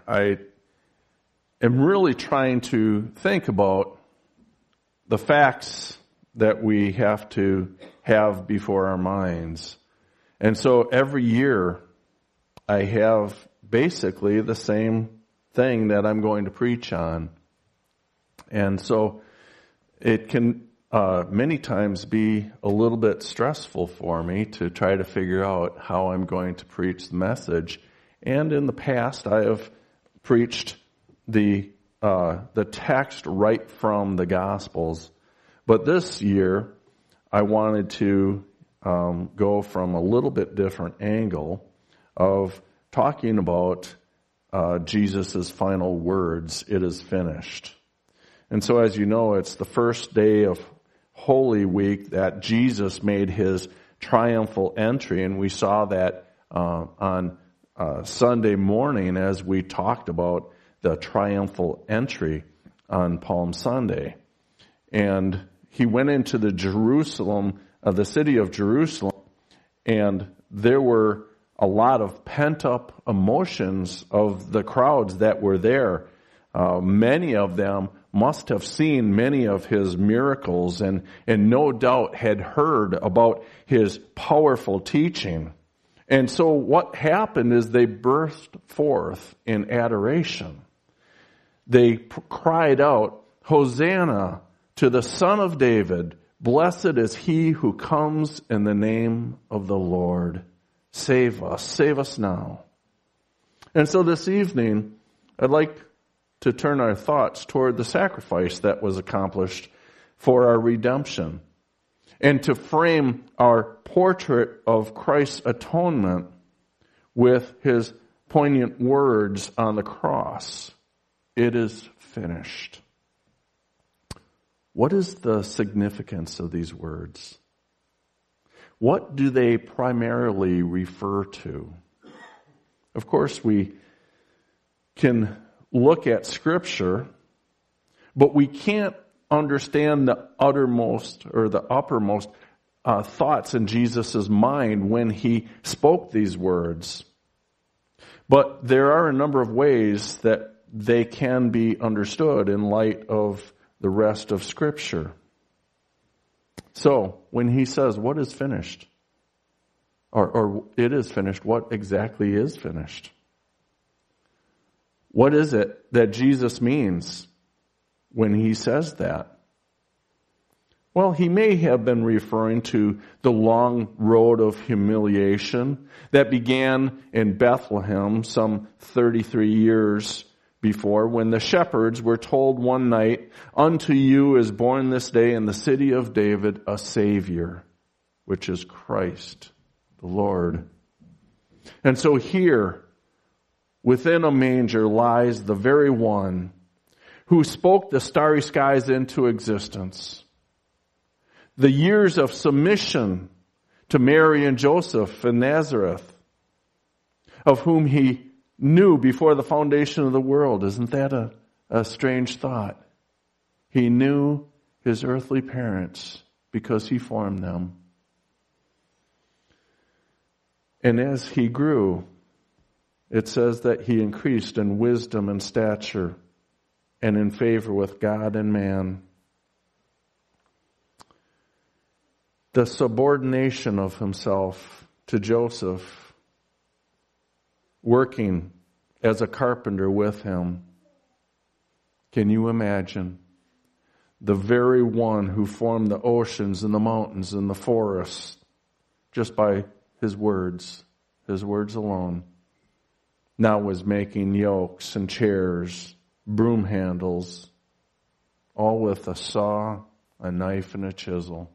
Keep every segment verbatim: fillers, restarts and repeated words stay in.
I am really trying to think about the facts that we have to have before our minds. And so every year I have basically the same thing that I'm going to preach on. And so it can uh, many times be a little bit stressful for me to try to figure out how I'm going to preach the message. And in the past, I have preached the uh, the text right from the Gospels. But this year, I wanted to um, go from a little bit different angle of talking about uh, Jesus' final words, "It is finished." And so, as you know, it's the first day of Holy Week that Jesus made his triumphal entry, and we saw that uh, on uh, Sunday morning as we talked about the triumphal entry on Palm Sunday. And he went into the Jerusalem, uh, the city of Jerusalem, and there were a lot of pent-up emotions of the crowds that were there. Uh, many of them must have seen many of his miracles and, and no doubt had heard about his powerful teaching. And so what happened is they burst forth in adoration. They p- cried out, "Hosanna to the Son of David. Blessed is he who comes in the name of the Lord. Save us, save us now." And so this evening, I'd like to turn our thoughts toward the sacrifice that was accomplished for our redemption, and to frame our portrait of Christ's atonement with his poignant words on the cross. It is finished. What is the significance of these words? What do they primarily refer to? Of course, we can look at Scripture, but we can't understand the uttermost or the uppermost uh, thoughts in Jesus' mind when he spoke these words. But there are a number of ways that they can be understood in light of the rest of Scripture. So, when he says, "What is finished?" Or, or "it is finished," what exactly is finished? What is it that Jesus means when he says that? Well, he may have been referring to the long road of humiliation that began in Bethlehem some thirty-three years before, when the shepherds were told one night, "Unto you is born this day in the city of David a Savior, which is Christ the Lord." And so here, within a manger, lies the very one who spoke the starry skies into existence. The years of submission to Mary and Joseph in Nazareth, of whom he knew before the foundation of the world. Isn't that a, a strange thought? He knew his earthly parents because he formed them. And as he grew, it says that he increased in wisdom and stature and in favor with God and man. The subordination of himself to Joseph, working as a carpenter with him. Can you imagine? The very one who formed the oceans and the mountains and the forests just by his words, his words alone, now was making yokes and chairs, broom handles, all with a saw, a knife, and a chisel.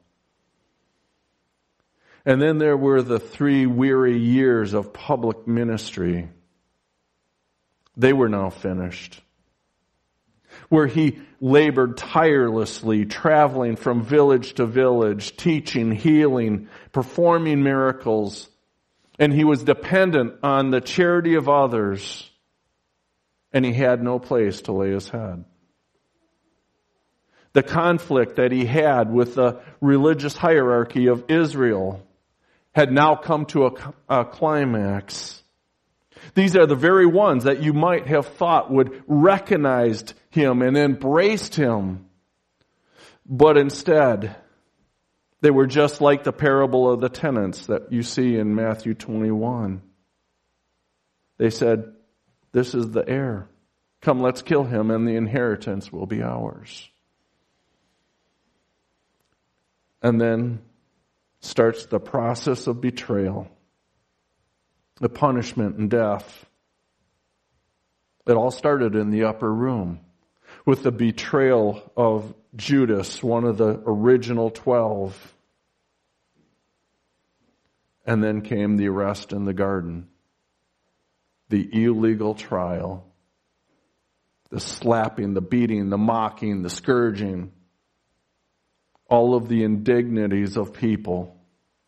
And then there were the three weary years of public ministry. They were now finished, where he labored tirelessly, traveling from village to village, teaching, healing, performing miracles. And he was dependent on the charity of others, and he had no place to lay his head. The conflict that he had with the religious hierarchy of Israel had now come to a, a climax. These are the very ones that you might have thought would recognized him and embraced him. But instead, they were just like the parable of the tenants that you see in Matthew twenty-one. They said, this is the heir. Come, let's kill him, and the inheritance will be ours. And then starts the process of betrayal, the punishment and death. It all started in the upper room with the betrayal of Judas, one of the original twelve. And then came the arrest in the garden, the illegal trial, the slapping, the beating, the mocking, the scourging, all of the indignities of people.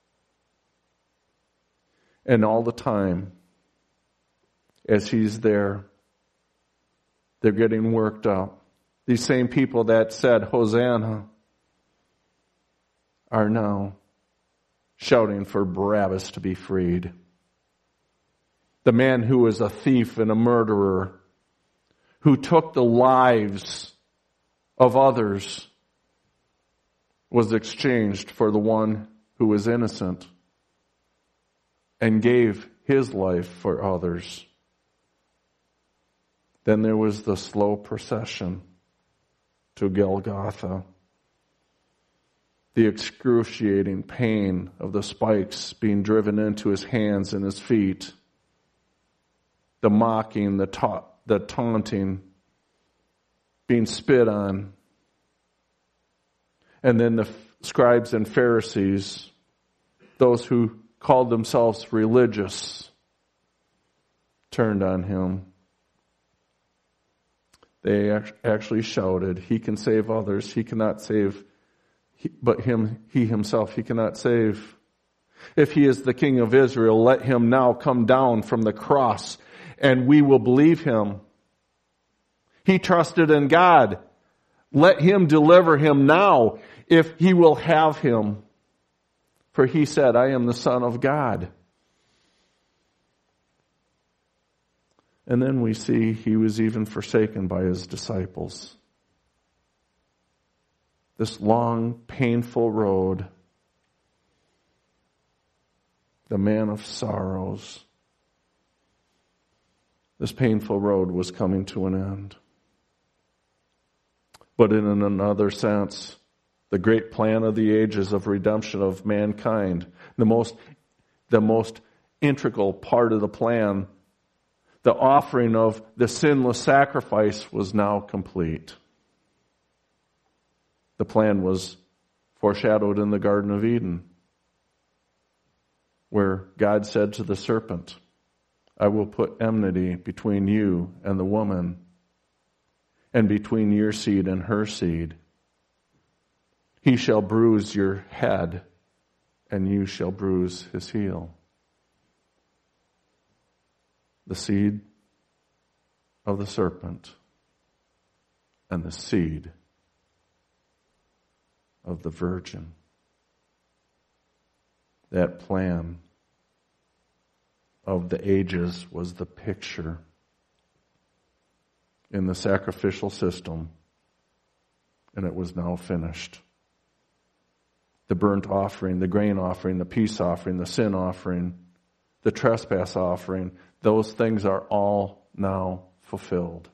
And all the time, as he's there, they're getting worked up. These same people that said, Hosanna, are now shouting for Barabbas to be freed. The man who was a thief and a murderer, who took the lives of others, was exchanged for the one who was innocent and gave his life for others. Then there was the slow procession to Golgotha. The excruciating pain of the spikes being driven into his hands and his feet. The mocking, the, ta- the taunting, being spit on. And then the scribes and Pharisees, those who called themselves religious, turned on him. They actually shouted, he can save others, he cannot save, but him, he himself, he cannot save. If he is the King of Israel, let him now come down from the cross, and we will believe him. He trusted in God. Let him deliver him now, if he will have him. For he said, I am the Son of God. And then we see he was even forsaken by his disciples. This long, painful road, the man of sorrows, this painful road was coming to an end. But in another sense, the great plan of the ages of redemption of mankind, the most, the most integral part of the plan, the offering of the sinless sacrifice was now complete. The plan was foreshadowed in the Garden of Eden, where God said to the serpent, I will put enmity between you and the woman, and between your seed and her seed. He shall bruise your head, and you shall bruise his heel. The seed of the serpent and the seed of the virgin. That plan of the ages was the picture in the sacrificial system, and it was now finished. The burnt offering, the grain offering, the peace offering, the sin offering, the trespass offering, those things are all now fulfilled.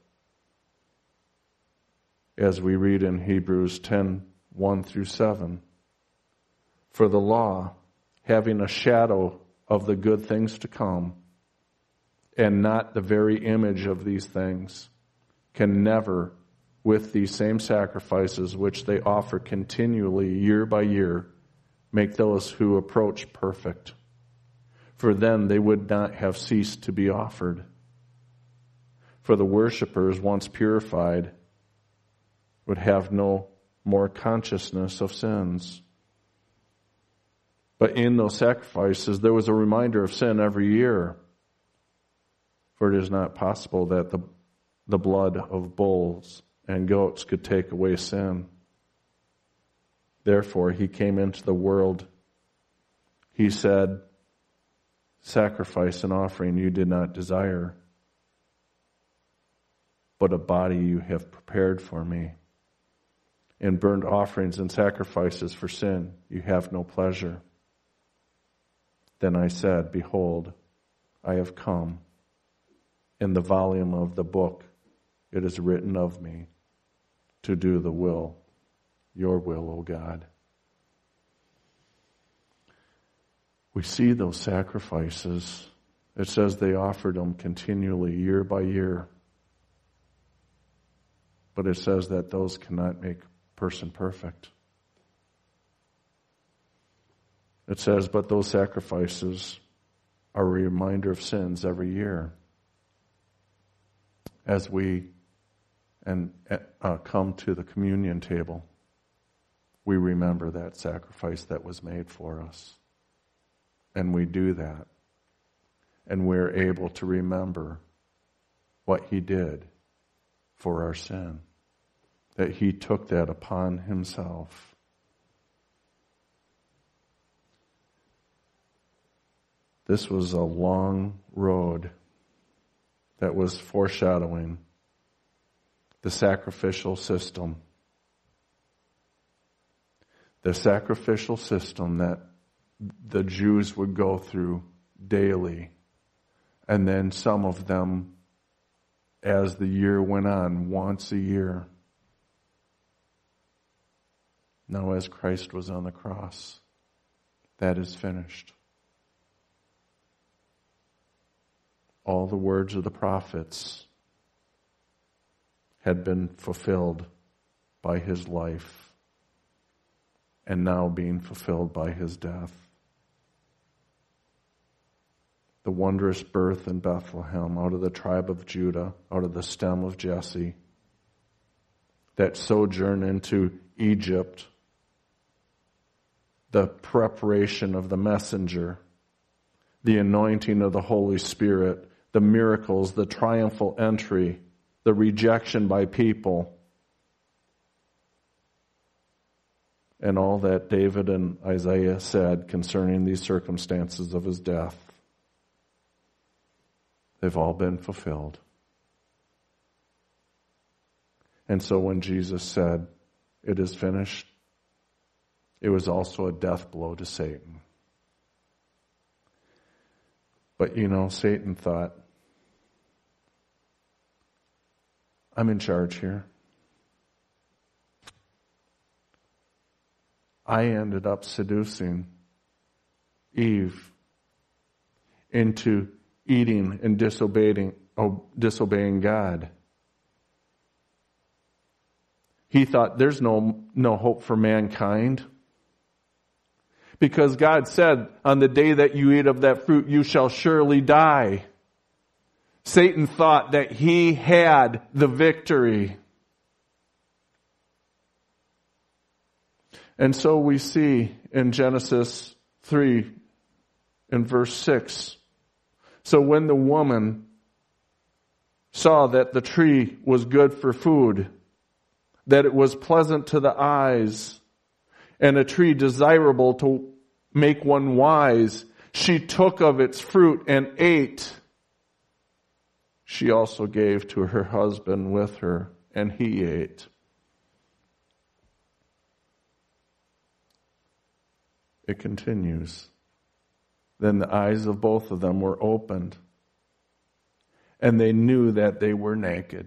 As we read in Hebrews ten, one through seven, for the law, having a shadow of the good things to come, and not the very image of these things, can never, with these same sacrifices which they offer continually year by year, make those who approach perfect. For then they would not have ceased to be offered. For the worshippers, once purified, would have no more consciousness of sins. But in those sacrifices, there was a reminder of sin every year. For it is not possible that the, the blood of bulls and goats could take away sin. Therefore, he came into the world, he said, sacrifice and offering you did not desire, but a body you have prepared for me. In burnt offerings and sacrifices for sin you have no pleasure. Then I said, behold, I have come. In the volume of the book it is written of me to do the will, your will, O God. We see those sacrifices. It says they offered them continually, year by year. But it says that those cannot make a person perfect. It says, but those sacrifices are a reminder of sins every year. As we and uh, come to the communion table, we remember that sacrifice that was made for us. And we do that. And we're able to remember what he did for our sin. That he took that upon himself. This was a long road that was foreshadowing the sacrificial system. The sacrificial system that the Jews would go through daily. And then some of them, as the year went on, once a year. Now as Christ was on the cross, that is finished. All the words of the prophets had been fulfilled by his life and now being fulfilled by his death. The wondrous birth in Bethlehem, out of the tribe of Judah, out of the stem of Jesse, that sojourn into Egypt, the preparation of the messenger, the anointing of the Holy Spirit, the miracles, the triumphal entry, the rejection by people, and all that David and Isaiah said concerning these circumstances of his death. They've all been fulfilled. And so when Jesus said, it is finished, it was also a death blow to Satan. But you know, Satan thought, I'm in charge here. I ended up seducing Eve into eating and disobeying, oh, disobeying God. He thought there's no, no hope for mankind. Because God said, on the day that you eat of that fruit, you shall surely die. Satan thought that he had the victory. And so we see in Genesis three, in verse six, so when the woman saw that the tree was good for food, that it was pleasant to the eyes, and a tree desirable to make one wise, she took of its fruit and ate. She also gave to her husband with her, and he ate. It continues. Then the eyes of both of them were opened, and they knew that they were naked.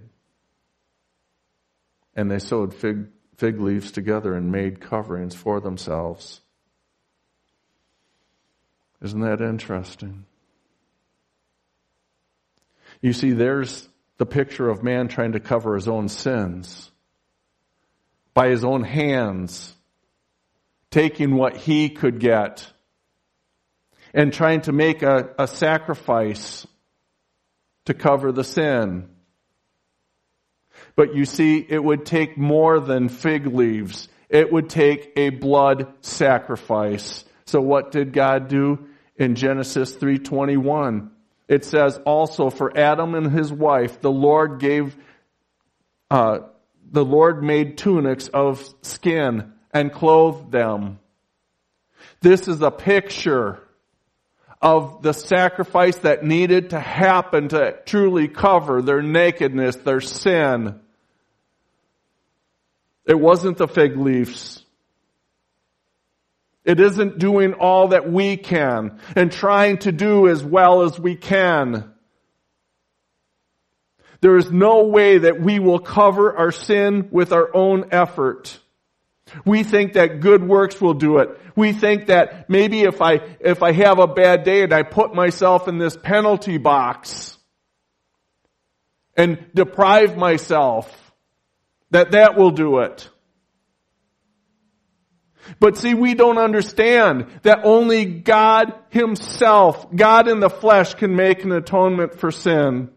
And they sewed fig, fig leaves together and made coverings for themselves. Isn't that interesting? You see, there's the picture of man trying to cover his own sins by his own hands, taking what he could get and trying to make a, a sacrifice to cover the sin. But you see, it would take more than fig leaves. It would take a blood sacrifice. So what did God do? In Genesis three twenty-one, it says, also for Adam and his wife, the Lord gave, uh, the Lord made tunics of skin and clothed them. This is a picture of the sacrifice that needed to happen to truly cover their nakedness, their sin. It wasn't the fig leaves. It isn't doing all that we can and trying to do as well as we can. There is no way that we will cover our sin with our own effort. We think that good works will do it. We think that maybe if I, if I have a bad day and I put myself in this penalty box and deprive myself, that that will do it. But see, we don't understand that only God Himself, God in the flesh, can make an atonement for sin.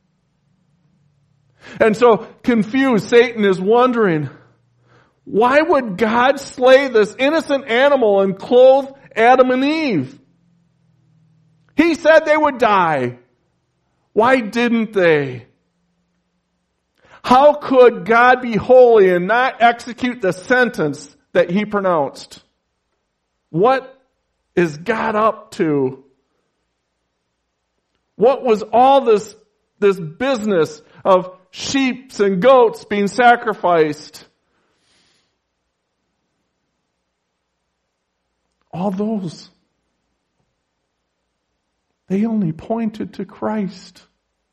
And so, confused, Satan is wondering, why would God slay this innocent animal and clothe Adam and Eve? He said they would die. Why didn't they? How could God be holy and not execute the sentence that He pronounced? What is God up to? What was all this, this business of sheep and goats being sacrificed? All those, they only pointed to Christ.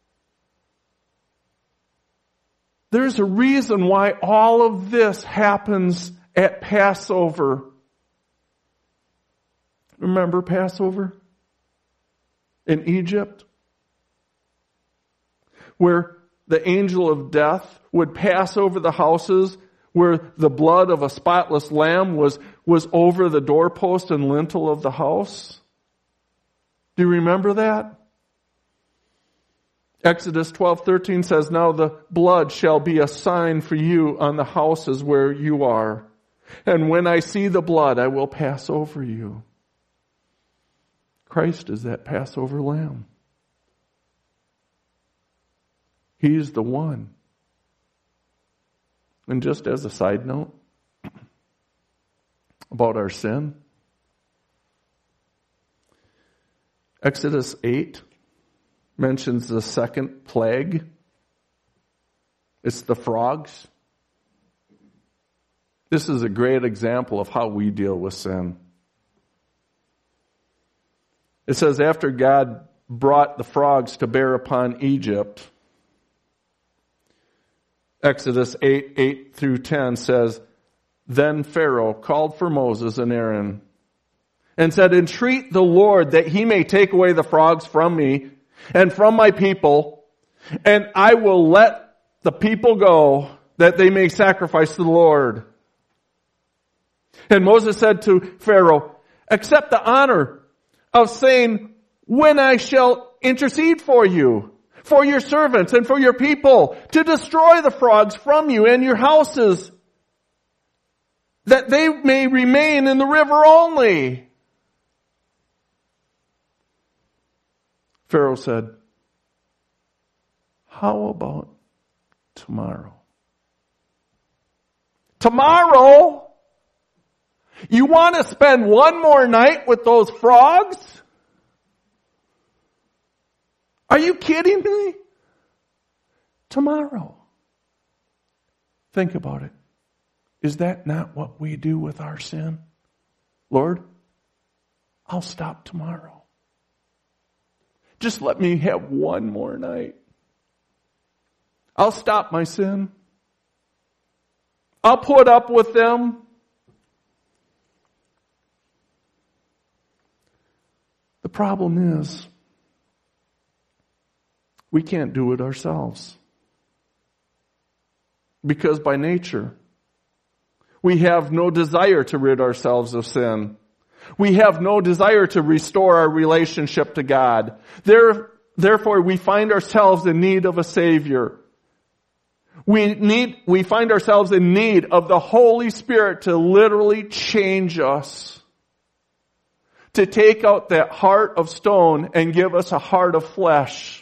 There's a reason why all of this happens at Passover. Remember Passover in Egypt? Where the angel of death would pass over the houses, where the blood of a spotless lamb was, was over the doorpost and lintel of the house. Do you remember that? Exodus twelve thirteen says, "Now the blood shall be a sign for you on the houses where you are. And when I see the blood, I will pass over you." Christ is that Passover lamb. He's the one. And just as a side note about our sin, Exodus eight mentions the second plague. It's the frogs. This is a great example of how we deal with sin. It says, after God brought the frogs to bear upon Egypt, Exodus eight, eight through ten says, "Then Pharaoh called for Moses and Aaron and said, Entreat the Lord that He may take away the frogs from me and from my people, and I will let the people go that they may sacrifice to the Lord." And Moses said to Pharaoh, "Accept the honor of saying, when I shall intercede for you, for your servants and for your people, to destroy the frogs from you and your houses, that they may remain in the river only." Pharaoh said, "How about tomorrow?" Tomorrow? You want to spend one more night with those frogs? Are you kidding me? Tomorrow. Think about it. Is that not what we do with our sin? Lord, I'll stop tomorrow. Just let me have one more night. I'll stop my sin. I'll put up with them. The problem is, we can't do it ourselves. Because by nature, we have no desire to rid ourselves of sin. We have no desire to restore our relationship to God. There, therefore, we find ourselves in need of a Savior. We need, we find ourselves in need of the Holy Spirit to literally change us. To take out that heart of stone and give us a heart of flesh.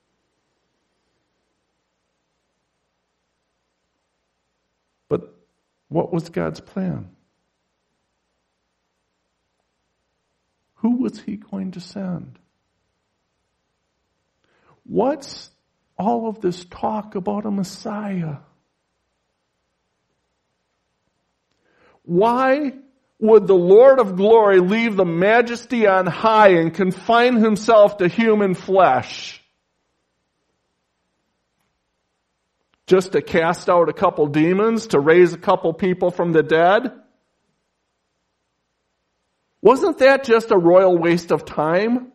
But what was God's plan? who was he going to send? What's all of this talk about a Messiah? Why would the Lord of glory leave the majesty on high and confine himself to human flesh? Just to cast out a couple demons, to raise a couple people from the dead? Wasn't that just a royal waste of time?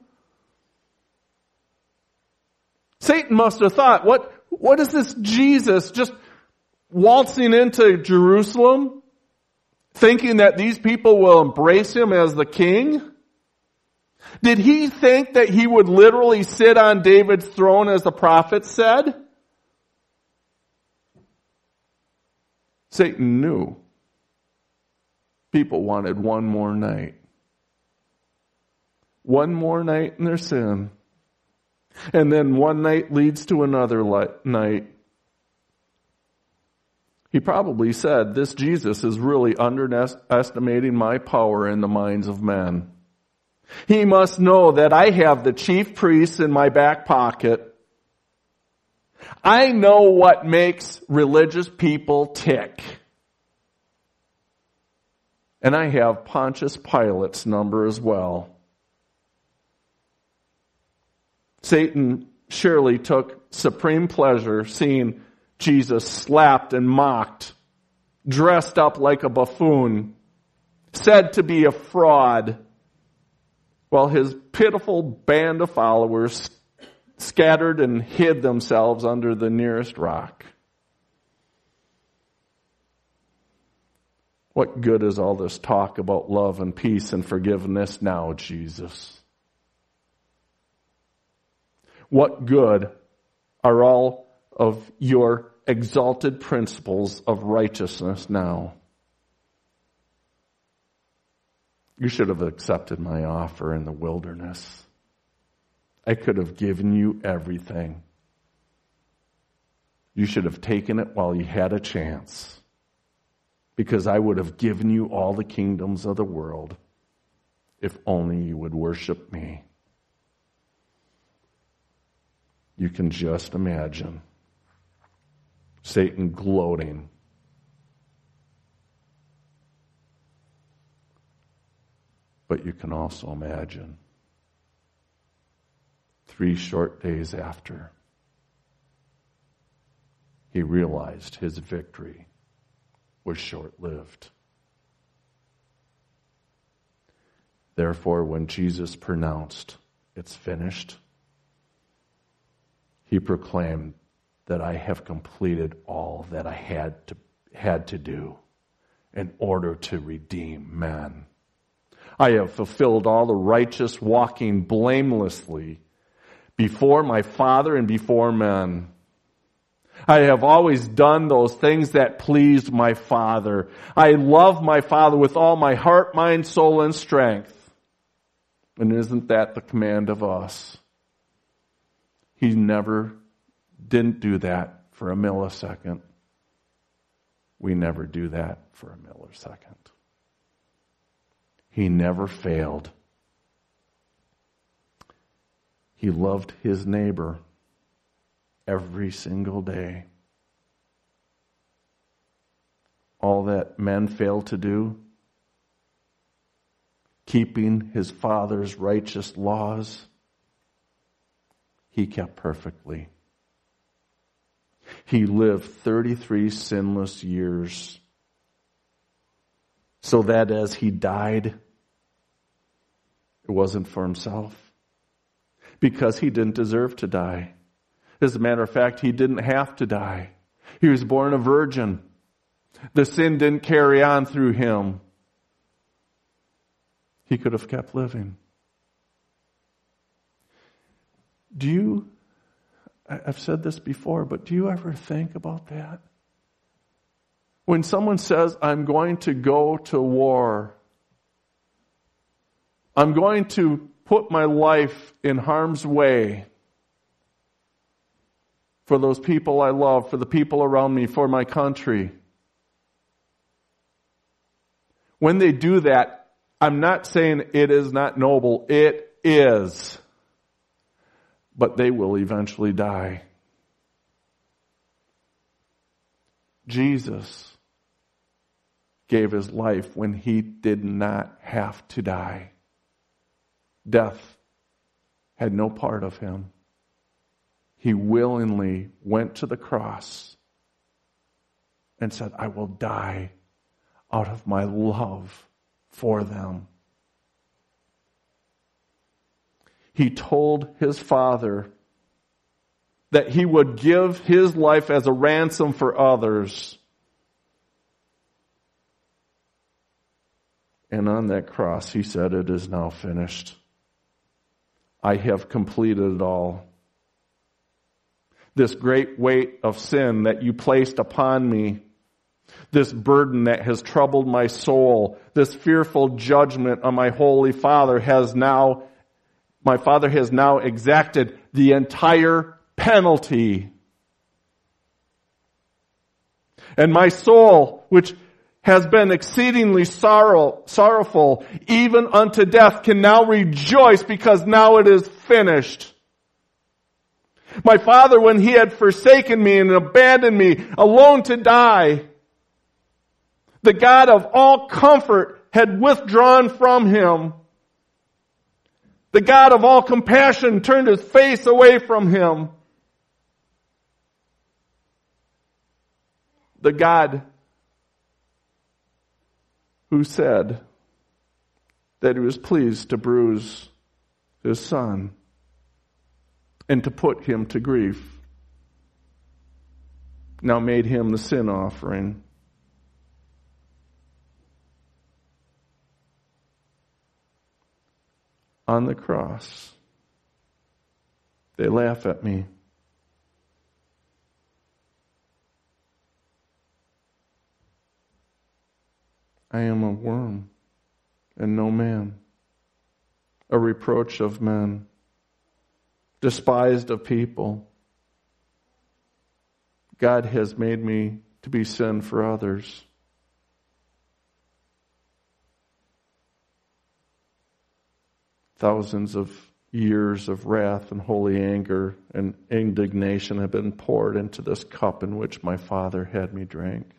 Satan must have thought, what, what is this Jesus just waltzing into Jerusalem, thinking that these people will embrace him as the king? Did he think that he would literally sit on David's throne as the prophet said? Satan knew people wanted one more night. One more night in their sin. And then one night leads to another night. He probably said, this Jesus is really underestimating my power in the minds of men. He must know that I have the chief priests in my back pocket. I know what makes religious people tick. And I have Pontius Pilate's number as well. Satan surely took supreme pleasure seeing Jesus slapped and mocked, dressed up like a buffoon, said to be a fraud, while his pitiful band of followers scattered and hid themselves under the nearest rock. What good is all this talk about love and peace and forgiveness now, Jesus? What good are all of your exalted principles of righteousness now? You should have accepted my offer in the wilderness. I could have given you everything. You should have taken it while you had a chance, because I would have given you all the kingdoms of the world if only you would worship me. You can just imagine Satan gloating. But you can also imagine three short days after, he realized his victory was short-lived. Therefore, when Jesus pronounced, "It's finished," he proclaimed that I have completed all that I had to, had to do in order to redeem man. I have fulfilled all the righteous walking blamelessly before my Father and before men. I have always done those things that pleased my Father. I love my Father with all my heart, mind, soul, and strength. And isn't that the command of us? He never didn't do that for a millisecond. We never do that for a millisecond. He never failed. He loved his neighbor every single day. All that men fail to do, keeping his Father's righteous laws, he kept perfectly. He lived thirty-three sinless years, so that as he died, it wasn't for himself, because he didn't deserve to die. As a matter of fact, he didn't have to die. He was born a virgin. The sin didn't carry on through him. He could have kept living. Do you, I've said this before, but do you ever think about that? When someone says, I'm going to go to war, I'm going to put my life in harm's way for those people I love, for the people around me, for my country. When they do that, I'm not saying it is not noble. It is. But they will eventually die. Jesus gave his life when he did not have to die. Death had no part of him. He willingly went to the cross and said, I will die out of my love for them. He told his Father that he would give his life as a ransom for others. And on that cross, he said, it is now finished. I have completed it all. This great weight of sin that you placed upon me, this burden that has troubled my soul, this fearful judgment on my Holy Father has now, my Father has now exacted the entire penalty. And my soul, which has been exceedingly sorrow, sorrowful, even unto death, can now rejoice because now it is finished. My Father, when he had forsaken me and abandoned me alone to die, the God of all comfort had withdrawn from him. The God of all compassion turned his face away from him. The God who said that he was pleased to bruise his Son and to put him to grief, now made him the sin offering. On the cross, they laugh at me. I am a worm and no man, a reproach of men, despised of people. God has made me to be sin for others. Thousands of years of wrath and holy anger and indignation have been poured into this cup in which my Father had me drink.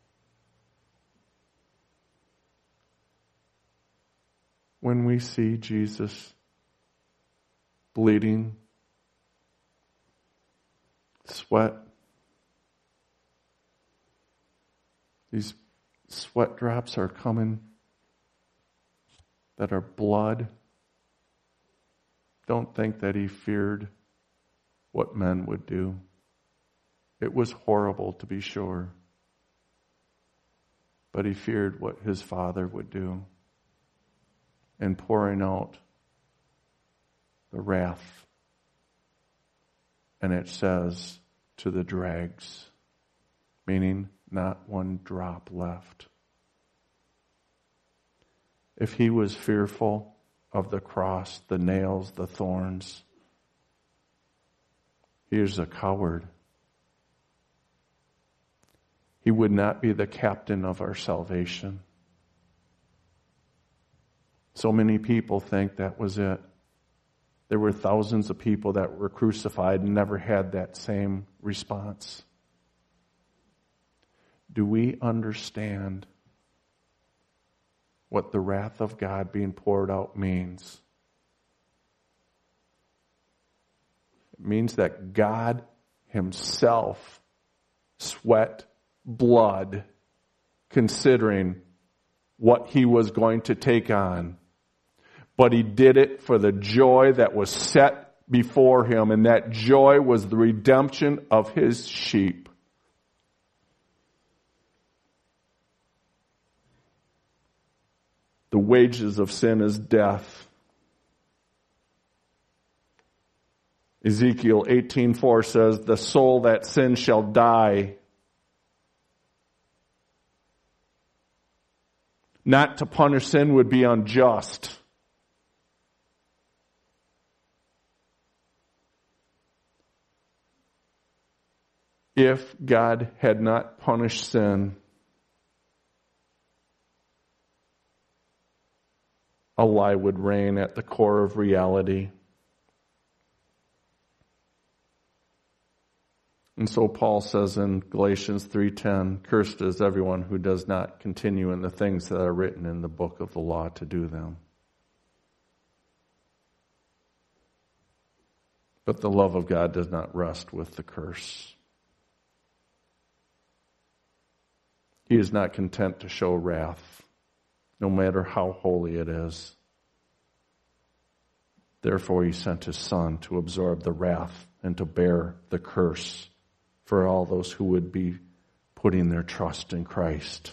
When we see Jesus bleeding, sweat, these sweat drops are coming that are blood. Don't think that he feared what men would do. It was horrible, to be sure. But he feared what his Father would do in pouring out the wrath. And it says, to the dregs, meaning not one drop left. If he was fearful of the cross, the nails, the thorns, he is a coward. He would not be the captain of our salvation. So many people think that was it. There were thousands of people that were crucified and never had that same response. Do we understand what the wrath of God being poured out means? It means that God himself sweat blood considering what he was going to take on. But he did it for the joy that was set before him, and that joy was the redemption of his sheep. The wages of sin is death. Ezekiel eighteen four says, the soul that sins shall die. Not to punish sin would be unjust. If God had not punished sin, a lie would reign at the core of reality. And so Paul says in Galatians three ten, "Cursed is everyone who does not continue in the things that are written in the book of the law to do them." But the love of God does not rest with the curse. He is not content to show wrath, no matter how holy it is. Therefore, he sent his Son to absorb the wrath and to bear the curse for all those who would be putting their trust in Christ.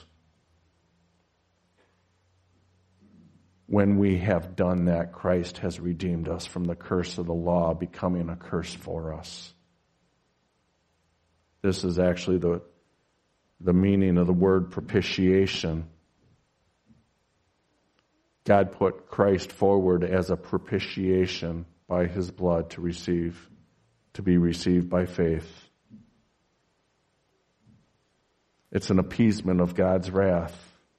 When we have done that, Christ has redeemed us from the curse of the law, becoming a curse for us. This is actually the, the meaning of the word propitiation. God put Christ forward as a propitiation by his blood to receive, to be received by faith. It's an appeasement of God's wrath.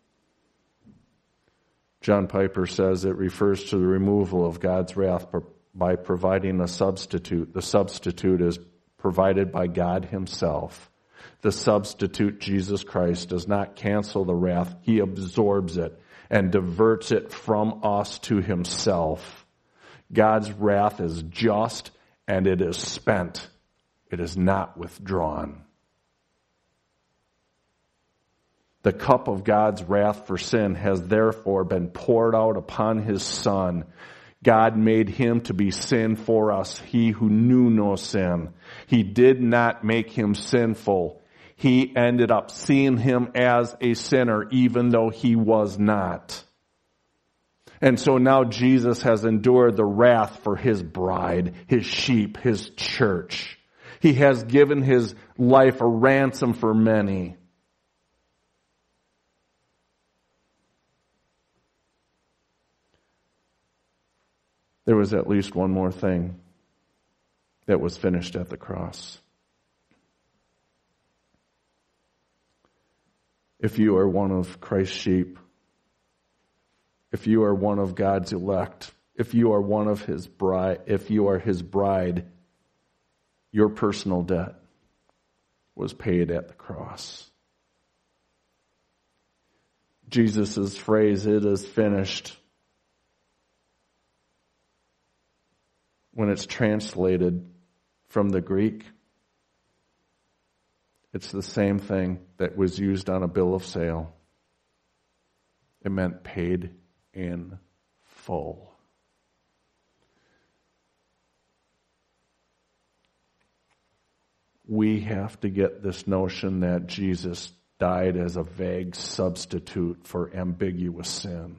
John Piper says it refers to the removal of God's wrath by providing a substitute. The substitute is provided by God himself. The substitute, Jesus Christ, does not cancel the wrath. He absorbs it and diverts it from us to himself. God's wrath is just and it is spent. It is not withdrawn. The cup of God's wrath for sin has therefore been poured out upon his Son. God made him to be sin for us, he who knew no sin. He did not make him sinful. He ended up seeing him as a sinner, even though he was not. And so now Jesus has endured the wrath for his bride, his sheep, his church. He has given his life a ransom for many. There was at least one more thing that was finished at the cross. If you are one of Christ's sheep, if you are one of God's elect, if you are one of his bride, if you are his bride, your personal debt was paid at the cross. Jesus' phrase, "It is finished," when it's translated from the Greek, it's the same thing that was used on a bill of sale. It meant paid in full. We have to get this notion that Jesus died as a vague substitute for ambiguous sin.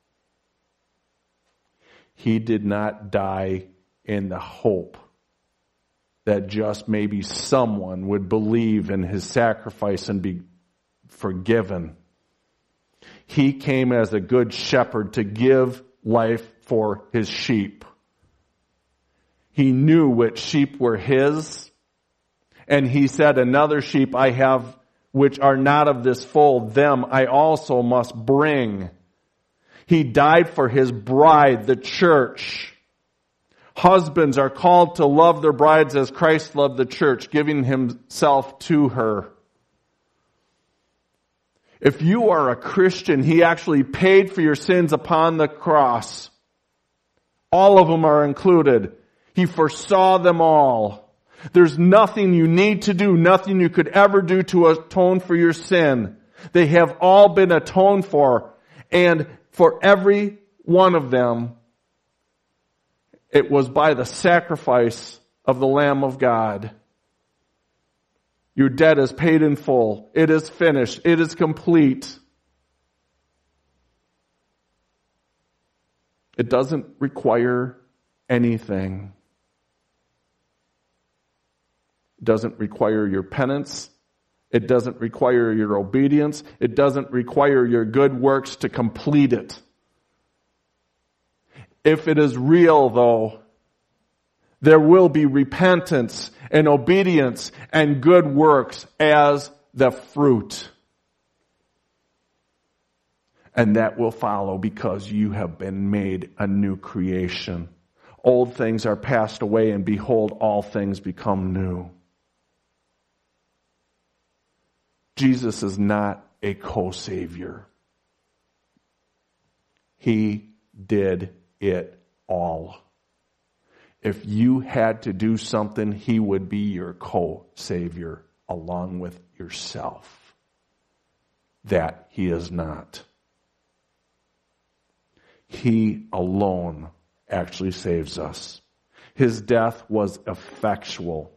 He did not die in the hope that just maybe someone would believe in his sacrifice and be forgiven. He came as a good shepherd to give life for his sheep. He knew which sheep were his, and he said, "Another sheep I have which are not of this fold, them I also must bring." He died for his bride, the church. Husbands are called to love their brides as Christ loved the church, giving himself to her. If you are a Christian, he actually paid for your sins upon the cross. All of them are included. He foresaw them all. There's nothing you need to do, nothing you could ever do to atone for your sin. They have all been atoned for. And for every one of them, it was by the sacrifice of the Lamb of God. Your debt is paid in full. It is finished. It is complete. It doesn't require anything. It doesn't require your penance. It doesn't require your obedience. It doesn't require your good works to complete it. If it is real, though, there will be repentance and obedience and good works as the fruit. And that will follow because you have been made a new creation. Old things are passed away, and behold, all things become new. Jesus is not a co-savior. He did it all. If you had to do something, he would be your co-savior along with yourself. That he is not. He alone actually saves us. His death was effectual.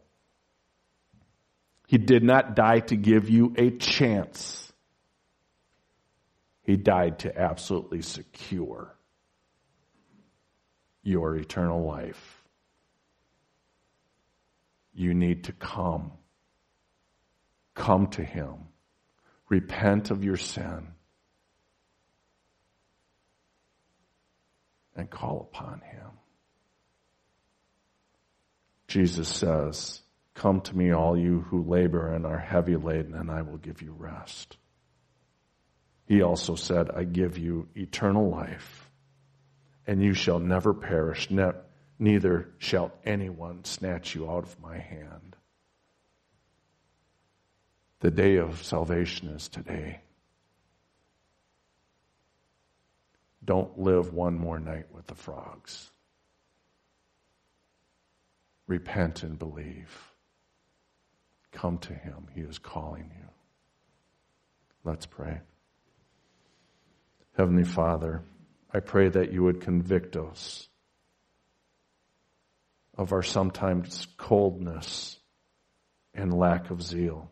He did not die to give you a chance. He died to absolutely secure your eternal life. You need to come. Come to him. Repent of your sin. And call upon him. Jesus says, come to me, all you who labor and are heavy laden, and I will give you rest. He also said, I give you eternal life, and you shall never perish, ne- neither shall anyone snatch you out of my hand. The day of salvation is today. Don't live one more night with the frogs. Repent and believe. Come to him. He is calling you. Let's pray. Heavenly Father, I pray that you would convict us of our sometimes coldness and lack of zeal.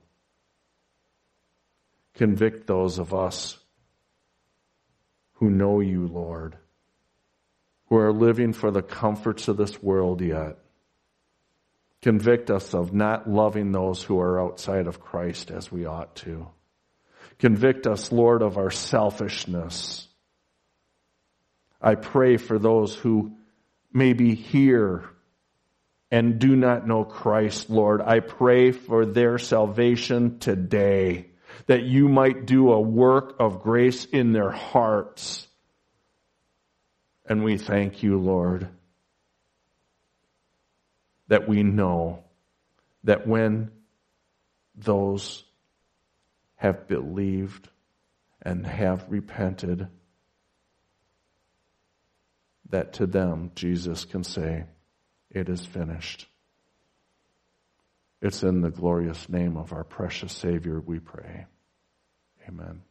Convict those of us who know you, Lord, who are living for the comforts of this world yet. Convict us of not loving those who are outside of Christ as we ought to. Convict us, Lord, of our selfishness. I pray for those who may be here and do not know Christ, Lord. I pray for their salvation today, that you might do a work of grace in their hearts. And we thank you, Lord, that we know that when those have believed and have repented, that to them Jesus can say, it is finished. It's in the glorious name of our precious Savior we pray. Amen.